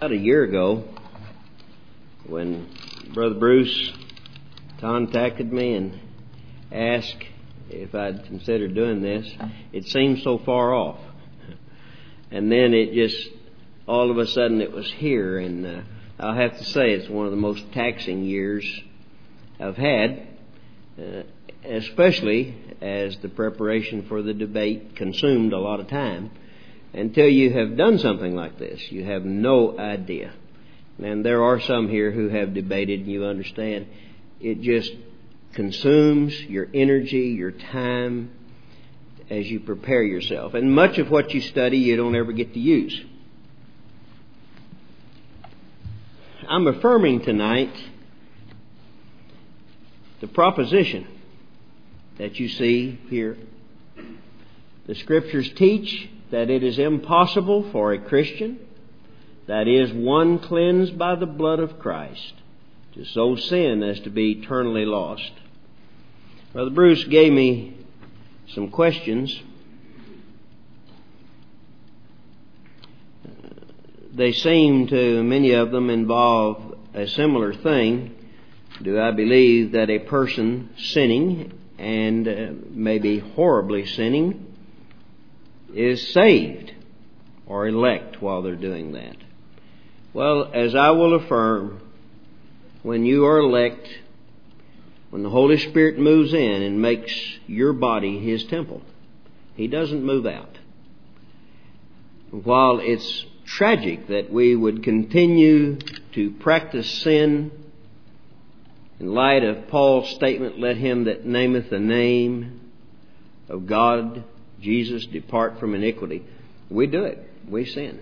About a year ago, when Brother Bruce contacted me and asked if I'd consider doing this, it seemed so far off. And then it just, all of a sudden it was here, and I'll have to say it's one of the most taxing years I've had, especially as the preparation for the debate consumed a lot of time. Until you have done something like this, you have no idea. And there are some here who have debated, and you understand, it just consumes your energy, your time, as you prepare yourself. And much of what you study, you don't ever get to use. I'm affirming tonight the proposition that you see here. The Scriptures teach that it is impossible for a Christian, that is, one cleansed by the blood of Christ, to so sin as to be eternally lost. Brother Bruce gave me some questions. They seem to, many of them, involve a similar thing. Do I believe that a person sinning, and maybe horribly sinning, is saved or elect while they're doing that? Well, as I will affirm, when you are elect, when the Holy Spirit moves in and makes your body His temple, He doesn't move out. While it's tragic that we would continue to practice sin in light of Paul's statement, let him that nameth the name of God, Jesus, depart from iniquity, we do it. We sin.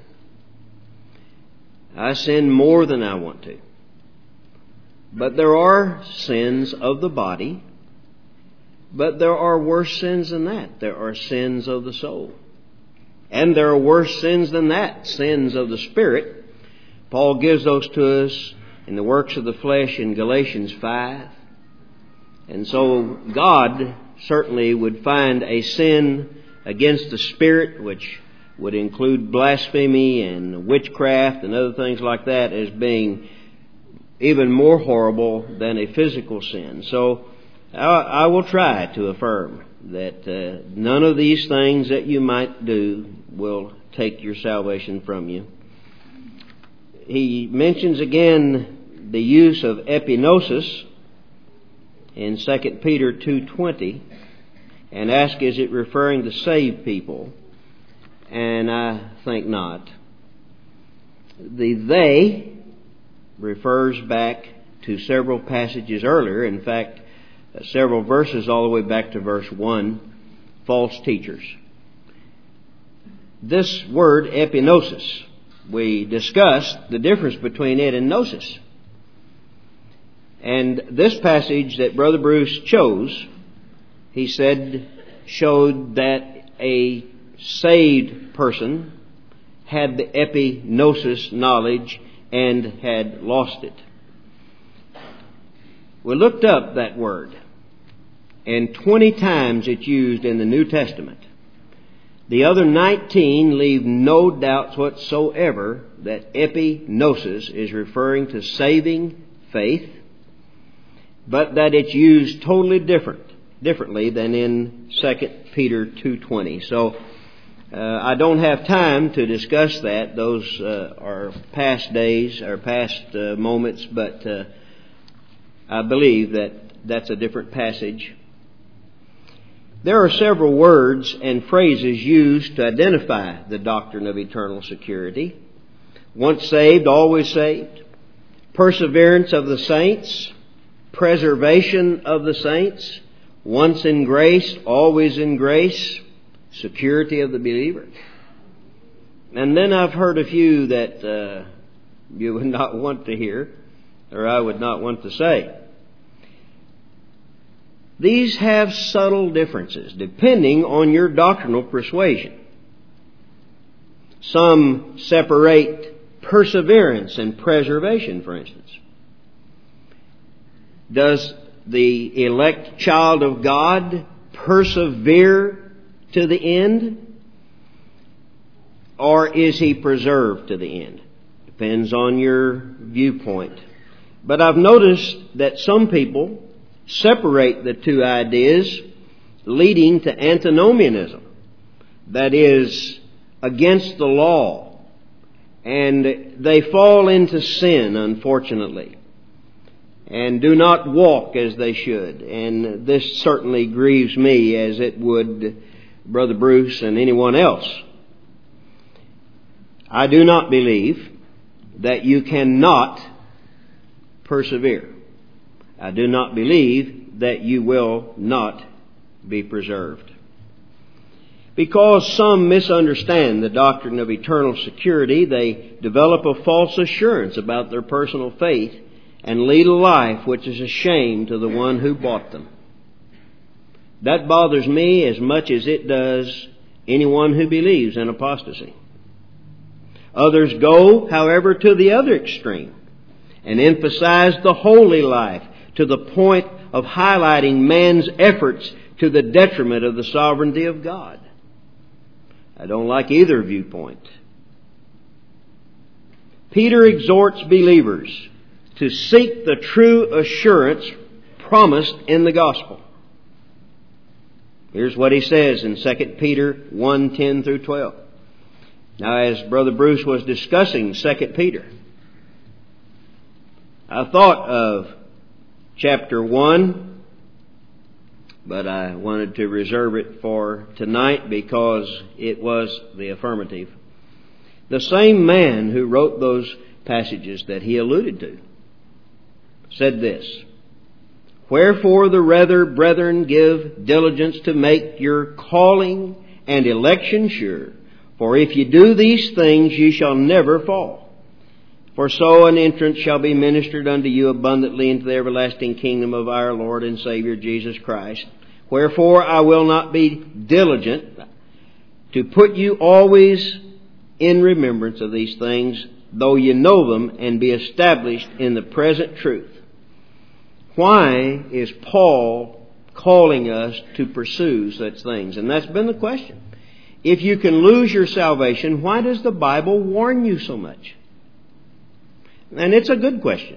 I sin more than I want to. But there are sins of the body. But there are worse sins than that. There are sins of the soul. And there are worse sins than that, sins of the Spirit. Paul gives those to us in the works of the flesh in Galatians 5. And so God certainly would find a sin against the Spirit, which would include blasphemy and witchcraft and other things like that, as being even more horrible than a physical sin. So I will try to affirm that none of these things that you might do will take your salvation from you. He mentions again the use of epinosis in 2 Peter 2:20 and asks, is it referring to saved people? And I think not. The they refers back to several passages earlier. In fact, several verses all the way back to verse 1, false teachers. This word epinosis, we discussed the difference between it and gnosis. And this passage that Brother Bruce chose, he said, showed that a saved person had the epinosis knowledge and had lost it. We looked up that word, and 20 times it's used in the New Testament. The other 19 leave no doubts whatsoever that epinosis is referring to saving faith, but that it's used totally differently than in 2 Peter 2:20. So I don't have time to discuss that. Those are past days or past moments, but I believe that that's a different passage. There are several words and phrases used to identify the doctrine of eternal security. Once saved, always saved. Perseverance of the saints. Preservation of the saints. Once in grace, always in grace. Security of the believer. And then I've heard a few that you would not want to hear, or I would not want to say. These have subtle differences depending on your doctrinal persuasion. Some separate perseverance and preservation, for instance. Does the elect child of God persevere to the end? Or is he preserved to the end? Depends on your viewpoint. But I've noticed that some people separate the two ideas, leading to antinomianism. That is, against the law. And they fall into sin, unfortunately, and do not walk as they should. And this certainly grieves me, as it would Brother Bruce and anyone else. I do not believe that you cannot persevere. I do not believe that you will not be preserved. Because some misunderstand the doctrine of eternal security, they develop a false assurance about their personal faith and lead a life which is a shame to the one who bought them. That bothers me as much as it does anyone who believes in apostasy. Others go, however, to the other extreme and emphasize the holy life to the point of highlighting man's efforts to the detriment of the sovereignty of God. I don't like either viewpoint. Peter exhorts believers to seek the true assurance promised in the gospel. Here's what he says in 2 Peter 1:10 through 12. Now, as Brother Bruce was discussing 2 Peter, I thought of chapter 1, but I wanted to reserve it for tonight because it was the affirmative. The same man who wrote those passages that he alluded to said this: "Wherefore the rather, brethren, give diligence to make your calling and election sure. For if you do these things, ye shall never fall. For so an entrance shall be ministered unto you abundantly into the everlasting kingdom of our Lord and Savior Jesus Christ. Wherefore I will not be diligent to put you always in remembrance of these things, though you know them, and be established in the present truth." Why is Paul calling us to pursue such things? And that's been the question. If you can lose your salvation, why does the Bible warn you so much? And it's a good question.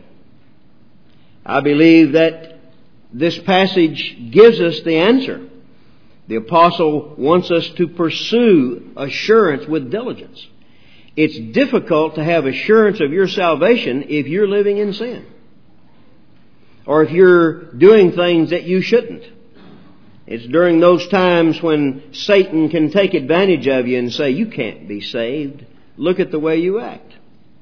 I believe that this passage gives us the answer. The apostle wants us to pursue assurance with diligence. It's difficult to have assurance of your salvation if you're living in sin, or if you're doing things that you shouldn't. It's during those times when Satan can take advantage of you and say, "You can't be saved. Look at the way you act."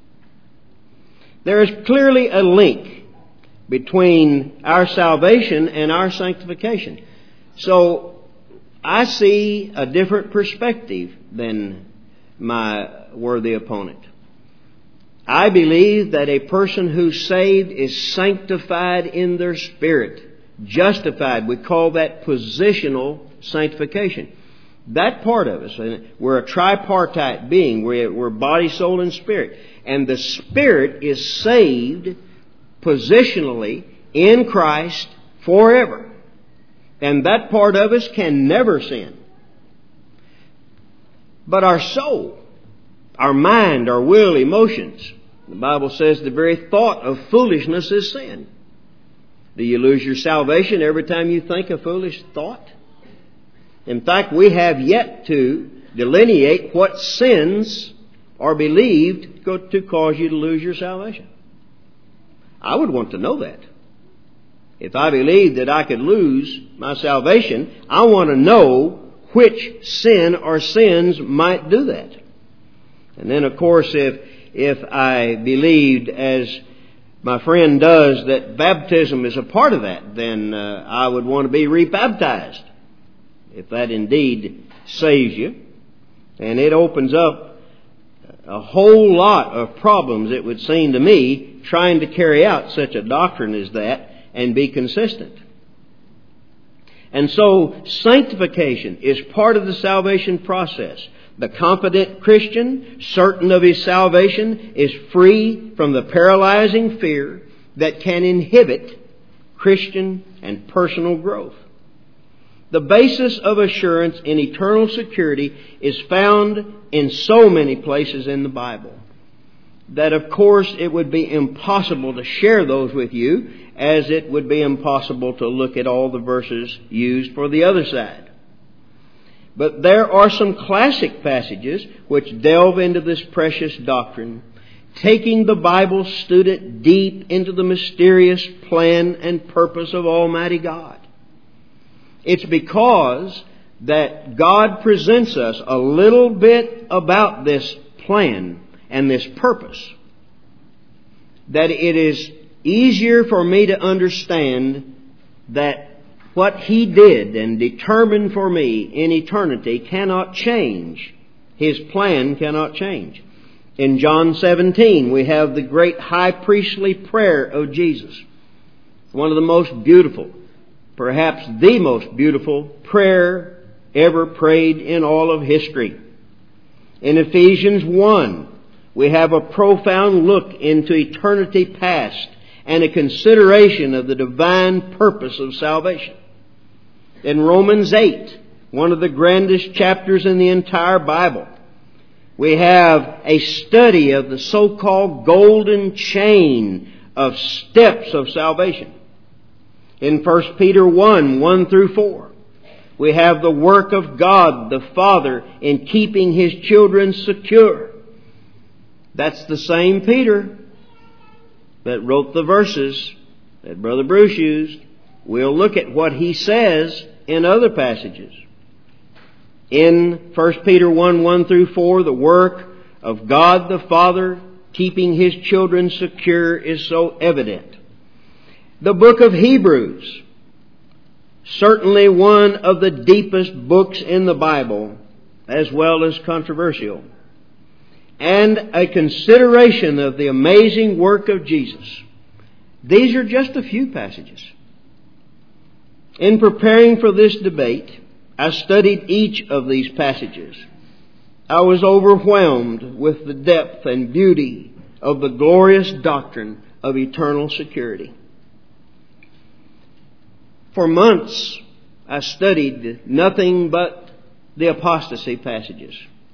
There is clearly a link between our salvation and our sanctification. So I see a different perspective than my worthy opponent. I believe that a person who's saved is sanctified in their spirit, justified. We call that positional sanctification. That part of us, we're a tripartite being. We're body, soul, and spirit. And the spirit is saved positionally in Christ forever. And that part of us can never sin. But our soul, our mind, our will, emotions, the Bible says the very thought of foolishness is sin. Do you lose your salvation every time you think a foolish thought? In fact, we have yet to delineate what sins are believed to cause you to lose your salvation. I would want to know that. If I believed that I could lose my salvation, I want to know which sin or sins might do that. And then, of course, if I believed, as my friend does, that baptism is a part of that, then I would want to be rebaptized, if that indeed saves you. And it opens up a whole lot of problems, it would seem to me, trying to carry out such a doctrine as that and be consistent. And so sanctification is part of the salvation process. The confident Christian, certain of his salvation, is free from the paralyzing fear that can inhibit Christian and personal growth. The basis of assurance in eternal security is found in so many places in the Bible. that of course it would be impossible to share those with you, as it would be impossible to look at all the verses used for the other side. But there are some classic passages which delve into this precious doctrine, taking the Bible student deep into the mysterious plan and purpose of Almighty God. It's because that God presents us a little bit about this plan and this purpose that it is easier for me to understand that what He did and determined for me in eternity cannot change. His plan cannot change. In John 17, we have the great high priestly prayer of Jesus. One of the most beautiful, perhaps the most beautiful prayer ever prayed in all of history. In Ephesians 1, we have a profound look into eternity past and a consideration of the divine purpose of salvation. In Romans 8, one of the grandest chapters in the entire Bible, we have a study of the so-called golden chain of steps of salvation. In 1 Peter 1, 1 through 4, we have the work of God the Father in keeping His children secure. That's the same Peter that wrote the verses that Brother Bruce used. We'll look at what he says in other passages. In 1 Peter 1, 1 through 4, the work of God the Father keeping His children secure is so evident. The book of Hebrews, certainly one of the deepest books in the Bible, as well as controversial, and a consideration of the amazing work of Jesus. These are just a few passages. In preparing for this debate, I studied each of these passages. I was overwhelmed with the depth and beauty of the glorious doctrine of eternal security. For months, I studied nothing but the apostasy passages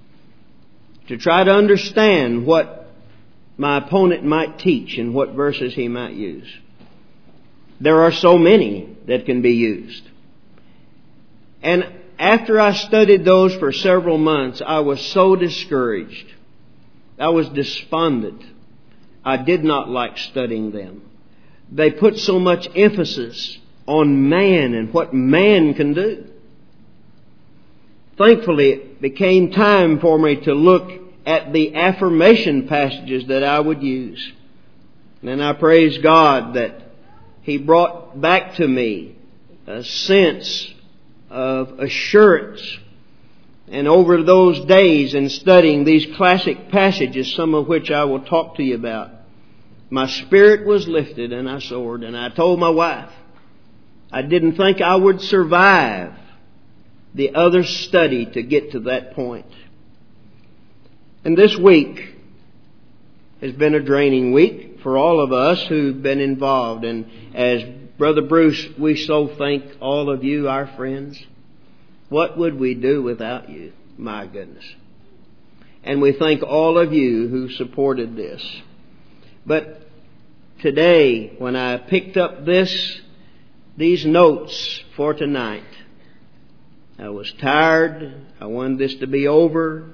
to try to understand what my opponent might teach and what verses he might use. There are so many that can be used. And after I studied those for several months, I was so discouraged. I was despondent. I did not like studying them. They put so much emphasis on man and what man can do. Thankfully, it became time for me to look at the affirmation passages that I would use. And I praise God that He brought back to me a sense of assurance. And over those days in studying these classic passages, some of which I will talk to you about, my spirit was lifted and I soared. And I told my wife, I didn't think I would survive the other study to get to that point. And this week has been a draining week for all of us who've been involved. And as Brother Bruce, we so thank all of you, our friends. What would we do without you? My goodness. And we thank all of you who supported this. But today, when I picked up these notes for tonight, I was tired. I wanted this to be over.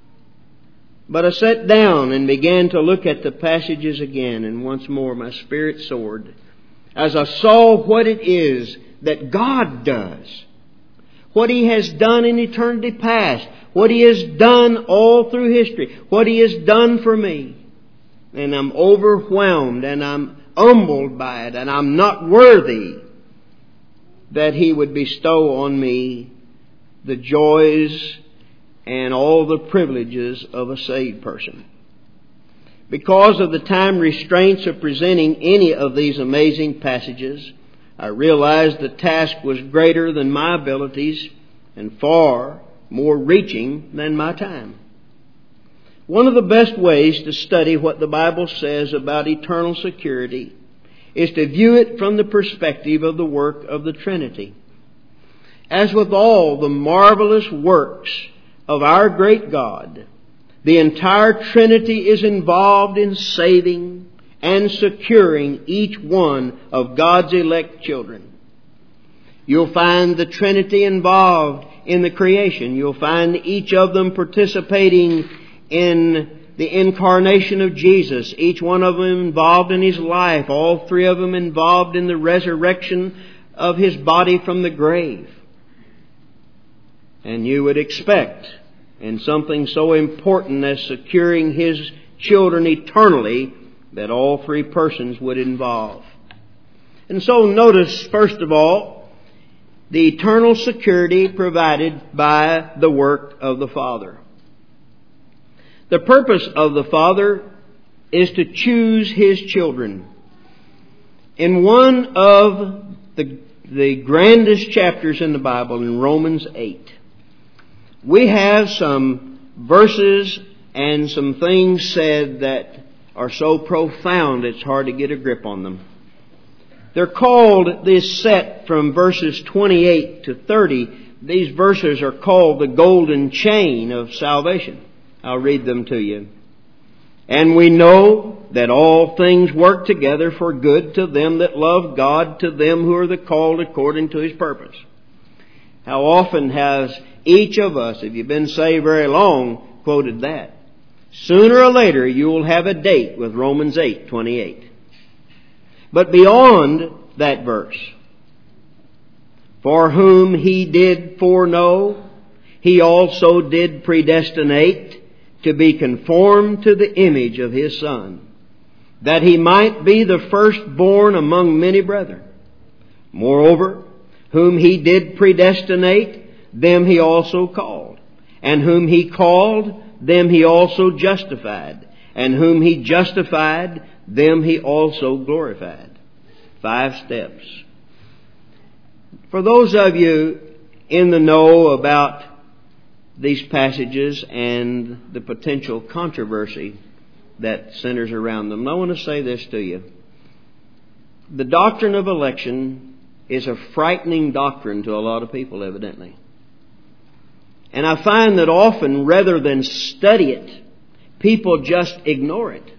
But I sat down and began to look at the passages again, and once more my spirit soared as I saw what it is that God does, what He has done in eternity past, what He has done all through history, what He has done for me. And I'm overwhelmed and I'm humbled by it, and I'm not worthy that He would bestow on me the joys and all the privileges of a saved person. Because of the time restraints of presenting any of these amazing passages, I realized the task was greater than my abilities and far more reaching than my time. One of the best ways to study what the Bible says about eternal security is to view it from the perspective of the work of the Trinity. As with all the marvelous works of our great God, The entire Trinity is involved in saving and securing each one of God's elect children. You'll find the Trinity involved in the creation. You'll find each of them participating in the incarnation of Jesus. Each one of them involved in His life. All three of them involved in the resurrection of His body from the grave. And you would expect in something so important as securing His children eternally that all three persons would involve. And so notice, first of all, the eternal security provided by the work of the Father. The purpose of the Father is to choose His children. In one of the grandest chapters in the Bible, in Romans 8, we have some verses and some things said that are so profound it's hard to get a grip on them. They're called, this set from verses 28 to 30, these verses are called the golden chain of salvation. I'll read them to you. And we know that all things work together for good to them that love God, to them who are the called according to His purpose. How often has each of us, if you've been saved very long, quoted that? Sooner or later you will have a date with Romans 8:28. But beyond that verse, for whom He did foreknow, He also did predestinate to be conformed to the image of His Son, that He might be the firstborn among many brethren. Moreover, whom He did predestinate, them He also called. And whom He called, them He also justified. And whom He justified, them He also glorified. 5 steps. For those of you in the know about these passages and the potential controversy that centers around them, I want to say this to you. The doctrine of election is a frightening doctrine to a lot of people, evidently. And I find that often, rather than study it, people just ignore it.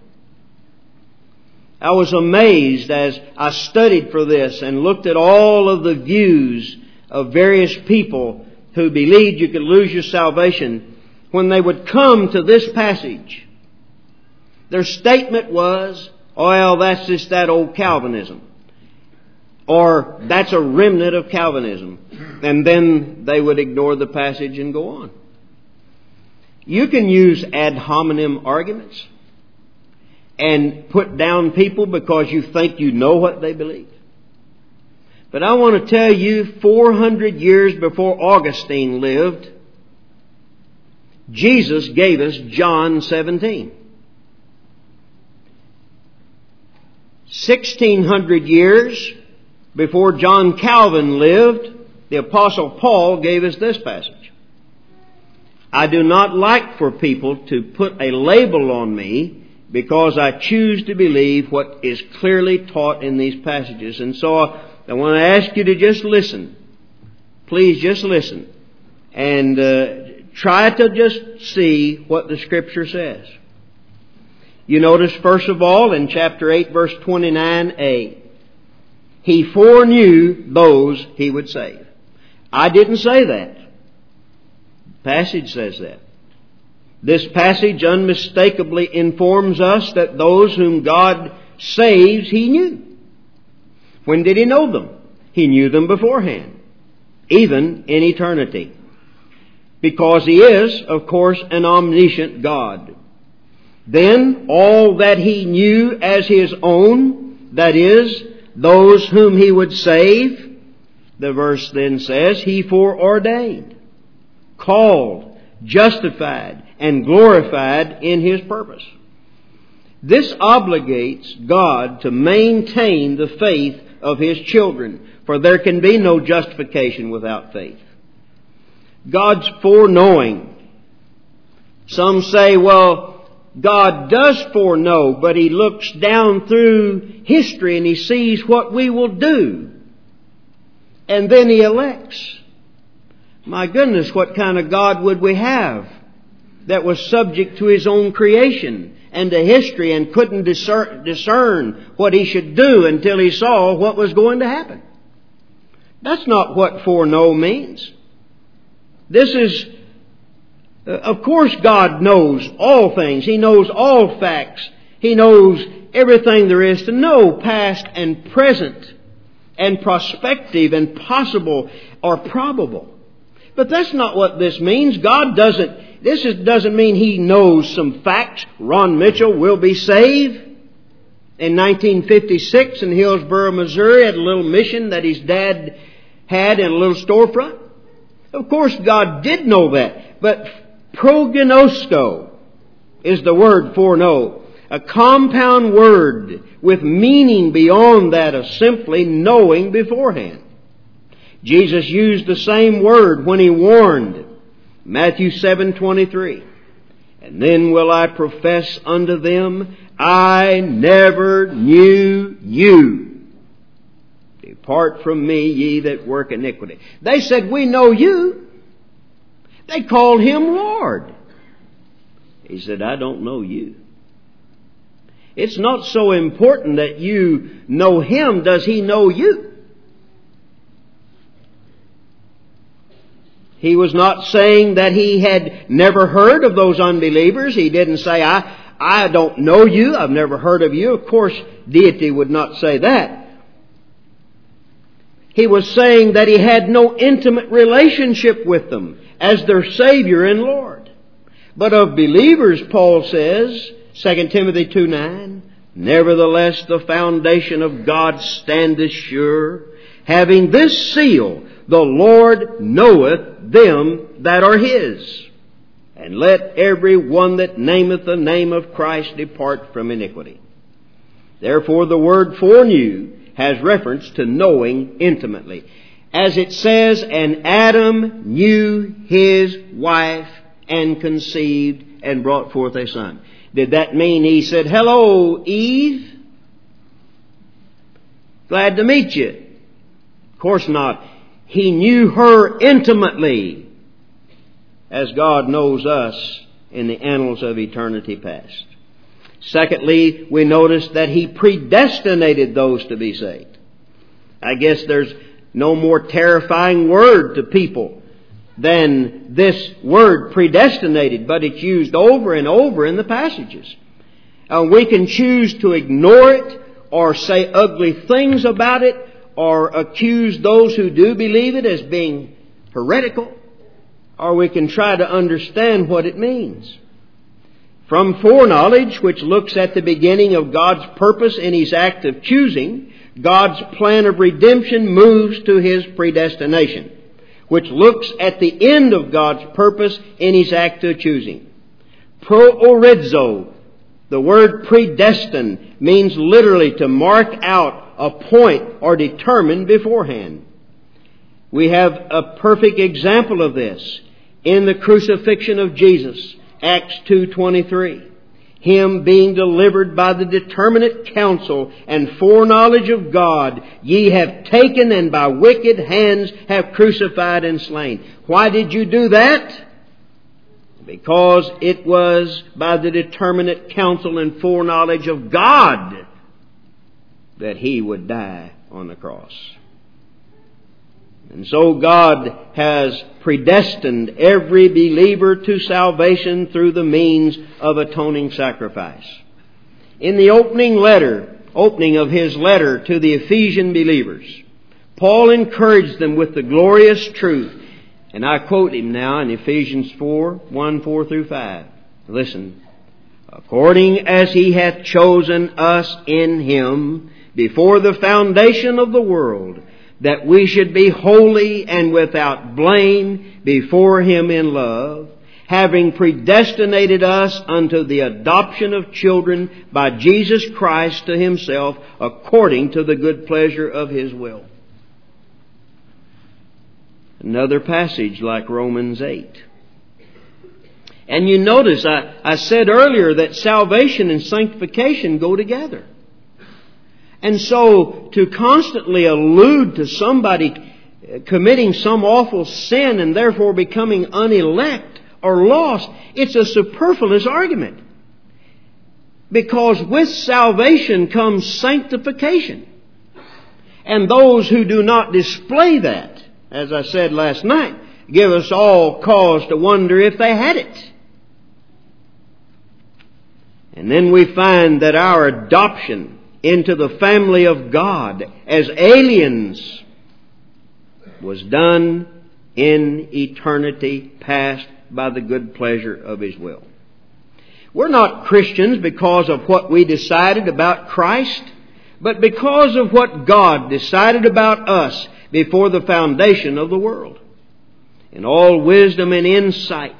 I was amazed as I studied for this and looked at all of the views of various people who believed you could lose your salvation. When they would come to this passage, their statement was, oh, well, that's just that old Calvinism. Or that's a remnant of Calvinism. And then they would ignore the passage and go on. You can use ad hominem arguments and put down people because you think you know what they believe. But I want to tell you, 400 years before Augustine lived, Jesus gave us John 17. 1600 years before John Calvin lived, the Apostle Paul gave us this passage. I do not like for people to put a label on me because I choose to believe what is clearly taught in these passages. And so I want to ask you to just listen. Please just listen. And try to just see what the Scripture says. You notice, first of all, in chapter 8, verse 29a, He foreknew those He would save. I didn't say that. The passage says that. This passage unmistakably informs us that those whom God saves, He knew. When did He know them? He knew them beforehand, even in eternity. Because He is, of course, an omniscient God. Then all that He knew as His own, that is, those whom He would save, the verse then says, He foreordained, called, justified, and glorified in His purpose. This obligates God to maintain the faith of His children, for there can be no justification without faith. God's foreknowing. Some say, well, God does foreknow, but He looks down through history and He sees what we will do. And then He elects. My goodness, what kind of God would we have that was subject to his own creation and to history and couldn't discern what he should do until he saw what was going to happen. That's not what foreknow means. This is, of course God knows all things. He knows all facts. He knows everything there is to know, past and present and prospective and possible or probable. But that's not what this means. This doesn't mean He knows some facts. Ron Mitchell will be saved. In 1956 in Hillsboro, Missouri, at a little mission that his dad had in a little storefront. Of course, God did know that. But prognosko is the word foreknow. A compound word with meaning beyond that of simply knowing beforehand. Jesus used the same word when He warned. Matthew 7:23. And then will I profess unto them, I never knew you. Depart from me, ye that work iniquity. They said, we know you. They called Him Lord. He said, I don't know you. It's not so important that you know Him. Does He know you? He was not saying that He had never heard of those unbelievers. He didn't say, I don't know you. I've never heard of you. Of course, deity would not say that. He was saying that He had no intimate relationship with them as their Savior and Lord. But of believers, Paul says, 2 Timothy 2:9, nevertheless the foundation of God standeth sure, having this seal, the Lord knoweth them that are His. And let every one that nameth the name of Christ depart from iniquity. Therefore the word foreknew has reference to knowing intimately. As it says, and Adam knew his wife and conceived and brought forth a son. Did that mean he said, hello, Eve? Glad to meet you. Of course not. He knew her intimately, as God knows us in the annals of eternity past. Secondly, we notice that He predestinated those to be saved. I guess there's no more terrifying word to people than this word predestinated, but it's used over and over in the passages. We can choose to ignore it or say ugly things about it or accuse those who do believe it as being heretical, or we can try to understand what it means. From foreknowledge, which looks at the beginning of God's purpose in His act of choosing, God's plan of redemption moves to His predestination, which looks at the end of God's purpose in His act of choosing. Proorizo, the word predestined, means literally to mark out, appoint, or determine beforehand. We have a perfect example of this in the crucifixion of Jesus, Acts 2:23. Him being delivered by the determinate counsel and foreknowledge of God, ye have taken and by wicked hands have crucified and slain. Why did you do that? Because it was by the determinate counsel and foreknowledge of God that He would die on the cross. And so God has predestined every believer to salvation through the means of atoning sacrifice. In the opening of his letter to the Ephesian believers, Paul encouraged them with the glorious truth. And I quote him now in Ephesians 4:1-4-5. Listen. According as He hath chosen us in Him before the foundation of the world, that we should be holy and without blame before Him in love, having predestinated us unto the adoption of children by Jesus Christ to Himself, according to the good pleasure of His will. Another passage like Romans 8. And you notice, I said earlier that salvation and sanctification go together. And so to constantly allude to somebody committing some awful sin and therefore becoming unelect or lost, it's a superfluous argument. Because with salvation comes sanctification. And those who do not display that, as I said last night, give us all cause to wonder if they had it. And then we find that our adoption into the family of God as aliens was done in eternity past by the good pleasure of His will. We're not Christians because of what we decided about Christ, but because of what God decided about us before the foundation of the world. In all wisdom and insight,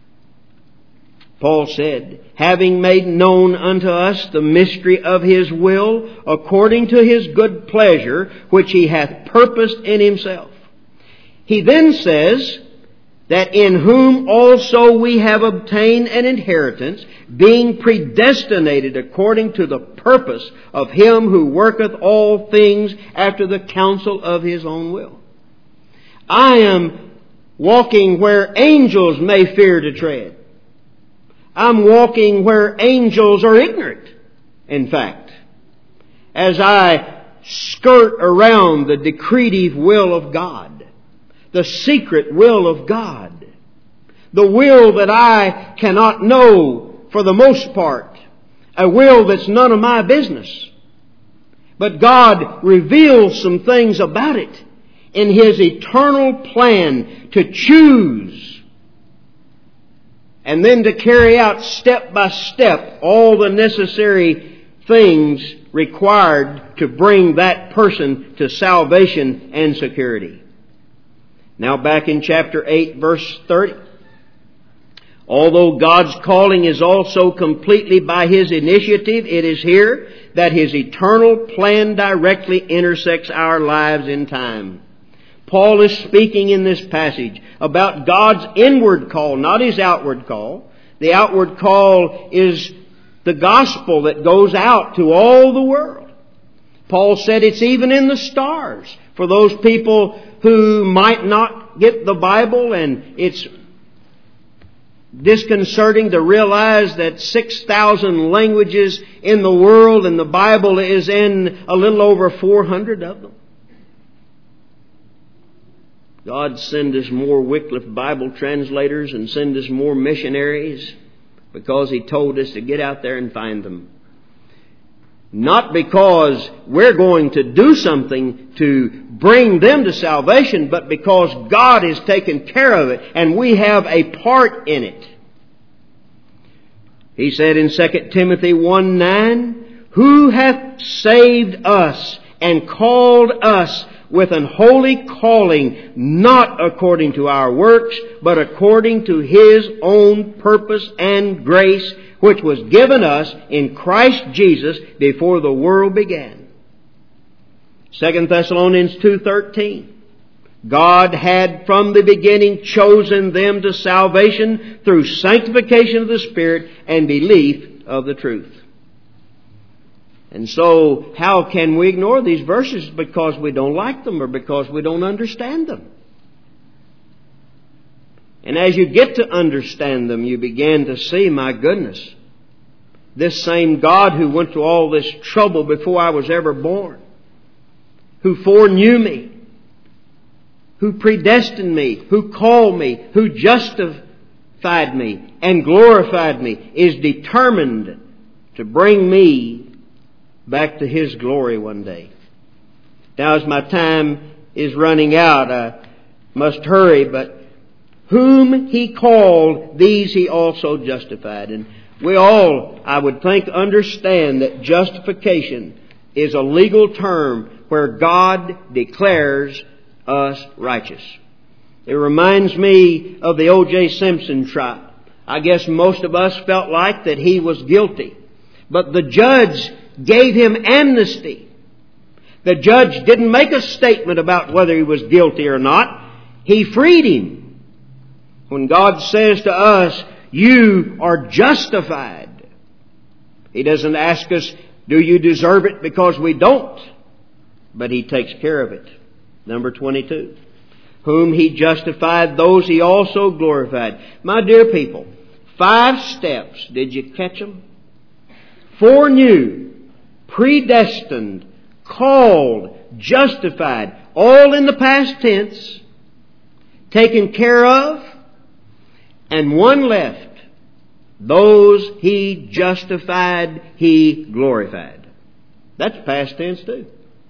Paul said, having made known unto us the mystery of His will, according to His good pleasure, which He hath purposed in Himself. He then says that in whom also we have obtained an inheritance, being predestinated according to the purpose of Him who worketh all things after the counsel of His own will. I am walking where angels may fear to tread. I'm walking where angels are ignorant, in fact, as I skirt around the decretive will of God, the secret will of God, the will that I cannot know for the most part, a will that's none of my business. But God reveals some things about it in His eternal plan to choose and then to carry out step by step all the necessary things required to bring that person to salvation and security. Now back in chapter 8, verse 30. Although God's calling is also completely by His initiative, it is here that His eternal plan directly intersects our lives in time. Paul is speaking in this passage about God's inward call, not His outward call. The outward call is the gospel that goes out to all the world. Paul said it's even in the stars for those people who might not get the Bible, and it's disconcerting to realize that 6,000 languages in the world and the Bible is in a little over 400 of them. God send us more Wycliffe Bible translators and send us more missionaries because He told us to get out there and find them. Not because we're going to do something to bring them to salvation, but because God has taken care of it and we have a part in it. He said in 2 Timothy 1:9, who hath saved us and called us with an holy calling, not according to our works, but according to His own purpose and grace, which was given us in Christ Jesus before the world began. 2 Thessalonians 2:13. God had from the beginning chosen them to salvation through sanctification of the Spirit and belief of the truth. And so, how can we ignore these verses because we don't like them or because we don't understand them? And as you get to understand them, you begin to see, my goodness, this same God who went through all this trouble before I was ever born, who foreknew me, who predestined me, who called me, who justified me and glorified me, is determined to bring me back to His glory one day. Now, as my time is running out, I must hurry, but whom He called, these He also justified. And we all, I would think, understand that justification is a legal term where God declares us righteous. It reminds me of the O.J. Simpson trial. I guess most of us felt like that he was guilty. But the judge gave him amnesty. The judge didn't make a statement about whether he was guilty or not. He freed him. When God says to us, you are justified, He doesn't ask us, do you deserve it, because we don't. But He takes care of it. Number 22. Whom He justified, those He also glorified. My dear people, 5 steps. Did you catch them? Foreknew, predestined, called, justified, all in the past tense, taken care of, and one left. Those He justified, He glorified. That's past tense too.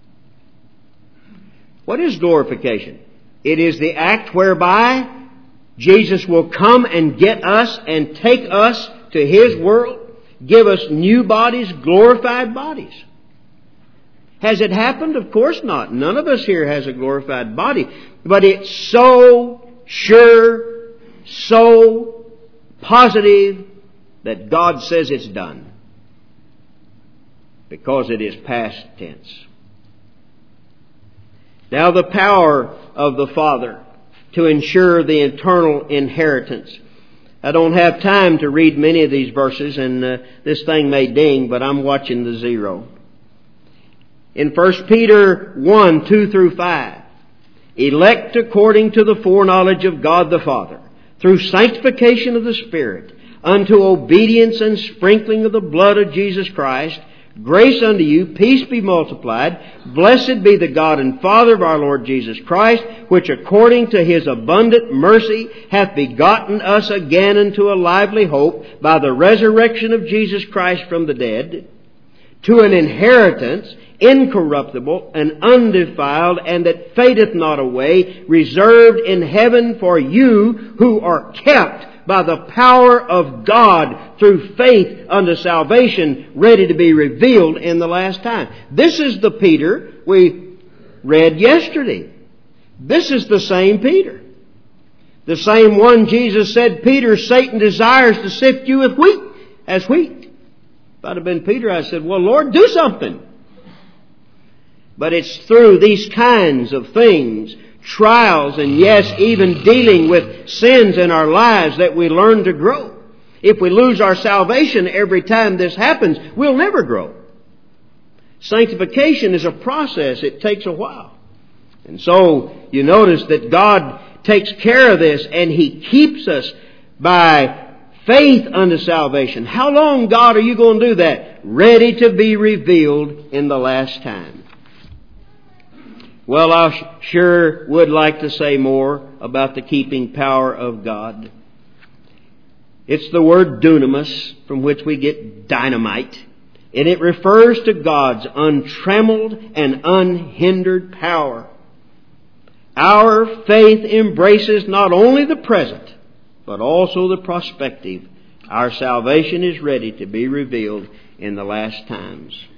What is glorification? It is the act whereby Jesus will come and get us and take us to His world, give us new bodies, glorified bodies. Has it happened? Of course not. None of us here has a glorified body. But it's so sure, so positive that God says it's done. Because it is past tense. Now the power of the Father to ensure the eternal inheritance. I don't have time to read many of these verses, and this thing may ding, but I'm watching the zero. In 1 Peter 1, 2 through 5, elect according to the foreknowledge of God the Father, through sanctification of the Spirit, unto obedience and sprinkling of the blood of Jesus Christ, grace unto you, peace be multiplied. Blessed be the God and Father of our Lord Jesus Christ, which according to His abundant mercy hath begotten us again unto a lively hope by the resurrection of Jesus Christ from the dead, to an inheritance incorruptible and undefiled, and that fadeth not away, reserved in heaven for you who are kept by the power of God through faith unto salvation, ready to be revealed in the last time. This is the Peter we read yesterday. This is the same Peter. The same one Jesus said, Peter, Satan desires to sift you as wheat. If I'd have been Peter, I said, well, Lord, do something. But it's through these kinds of things, trials, and yes, even dealing with sins in our lives, that we learn to grow. If we lose our salvation every time this happens, we'll never grow. Sanctification is a process. It takes a while. And so you notice that God takes care of this, and He keeps us by faith unto salvation. How long, God, are you going to do that? Ready to be revealed in the last time. Well, I sure would like to say more about the keeping power of God. It's the word dunamis, from which we get dynamite. And it refers to God's untrammeled and unhindered power. Our faith embraces not only the present, but also the prospective. Our salvation is ready to be revealed in the last times.